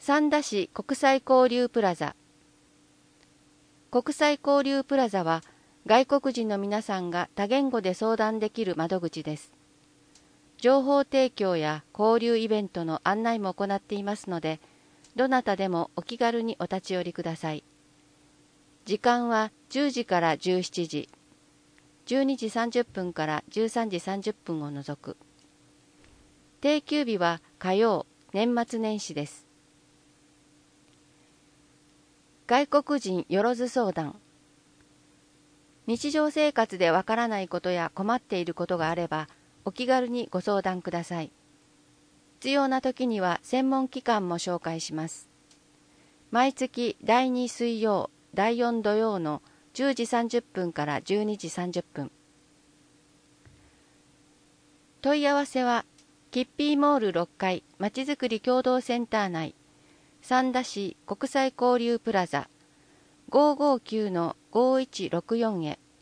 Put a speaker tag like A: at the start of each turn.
A: 三田市国際交流プラザ。国際交流プラザは外国人の皆さんが多言語で相談できる窓口です。情報提供や交流イベントの案内も行っていますので、どなたでもお気軽にお立ち寄りください。時間は10時から17時、12時30分から13時30分を除く。定休日は火曜、年末年始です。外国人よろず相談。日常生活でわからないことや困っていることがあれば、お気軽にご相談ください。必要な時には専門機関も紹介します。毎月第2水曜、第4土曜の10時30分から12時30分。問い合わせは、キッピーモール6階まちづくり共同センター内、三田市国際交流プラザ 559-5164 へ。